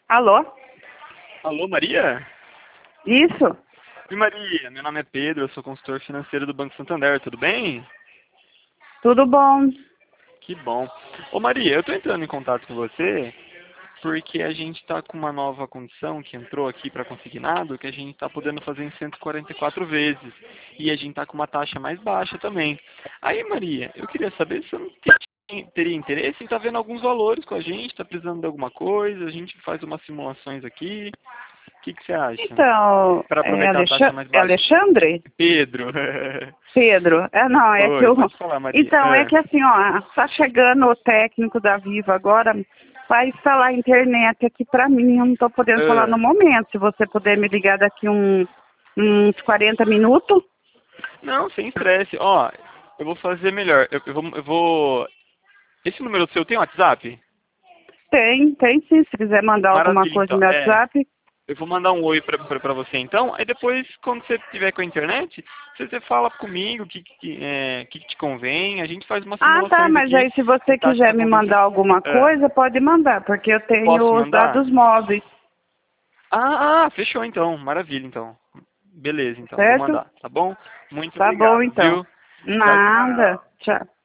Alô? Alô, Maria? Isso? Oi, Maria. Meu nome é Pedro, eu sou consultor financeiro do Banco Santander, tudo bem? Tudo bom? Que bom. Ô, Maria, eu tô entrando em contato com você porque a gente tá com uma nova condição que entrou aqui para consignado, que a gente tá podendo fazer em 144 vezes. E a gente tá com uma taxa mais baixa também. Aí, Maria, eu queria saber se você não teria interesse em estar vendo alguns valores com a gente, tá precisando de alguma coisa, a gente faz umas simulações aqui. O que você acha? Então, Para aproveitar a taxa mais É baixa. Alexandre? Pedro. Pedro? Não, é que Oi, eu... pode falar, Maria. Então, é que assim, ó, tá chegando o técnico da Vivo agora, vai instalar a internet aqui pra mim, eu não tô podendo falar no momento. Se você puder me ligar daqui uns 40 minutos. Não, sem estresse. Ó, eu vou fazer melhor. Eu vou. Esse número seu tem WhatsApp? Tem sim, se quiser mandar alguma Maravilha, coisa então. no meu WhatsApp. Eu vou mandar um oi pra você então. Aí depois, quando você tiver com a internet, você fala comigo o que te convém. A gente faz umas Ah, tá, simulações mas aqui. aí se você Tentar te quiser dar me convencer. mandar alguma É, coisa, pode mandar, porque eu tenho posso os mandar? dados móveis, Fechou então. Maravilha, então. Beleza, então. Vou certo? mandar, tá bom? Muito Tá bom, obrigado, então. viu? Tchau, Nada. tchau. Tchau.